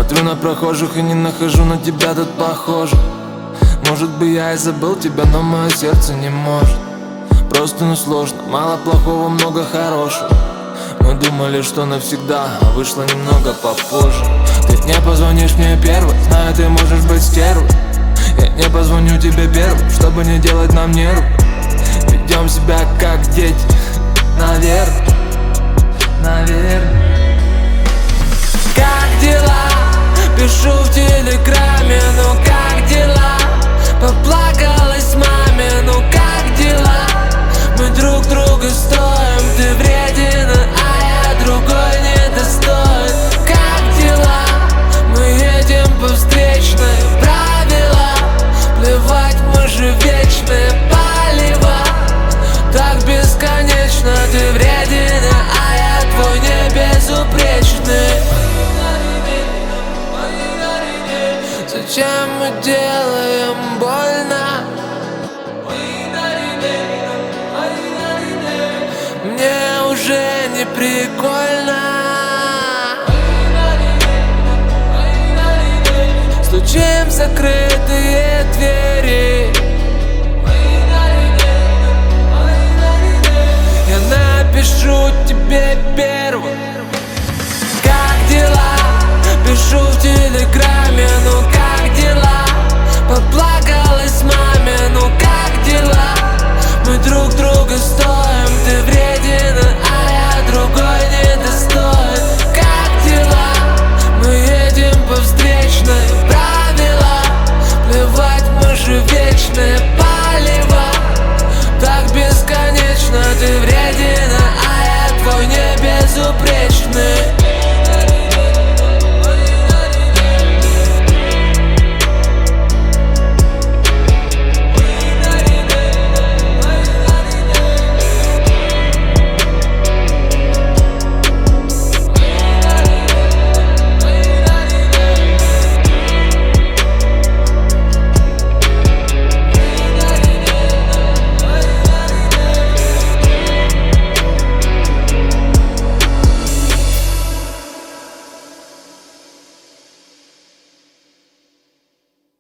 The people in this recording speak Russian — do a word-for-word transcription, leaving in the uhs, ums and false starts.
Смотрю на прохожих и не нахожу на тебя тут похожих. Может бы я и забыл тебя, но мое сердце не может. Просто ну сложно, мало плохого, много хорошего. Мы думали, что навсегда, а вышло немного попозже. Ты не позвонишь мне первый, знаю, ты можешь быть стервой. Я не позвоню тебе первым, чтобы не делать нам нервы. Ведем себя как дети, наверное, наверное. Как дела? Пишу в телеграме, ну как дела? Поплакалась маме, ну как дела? Мы друг друга стоим, ты вреден, а я другой недостоин. Как дела? Мы едем по встречной, правила плевать, мы же вечные, палево так бесконечно. Ты вреден, а я твой не безупречный. Зачем мы делаем больно? Мне уже не прикольно. Стучим в закрытые двери. Я напишу тебе первым. Как дела? Пишу в телеграме, ну как дела? Поплакалась маме, ну как дела? Мы друг друга стоим, ты вреден, а я другой недостоин. Как дела? Мы едем по встречной, правила плевать, мы же вечные, палево так бесконечно. Ты вреден, а я твой не безупречный.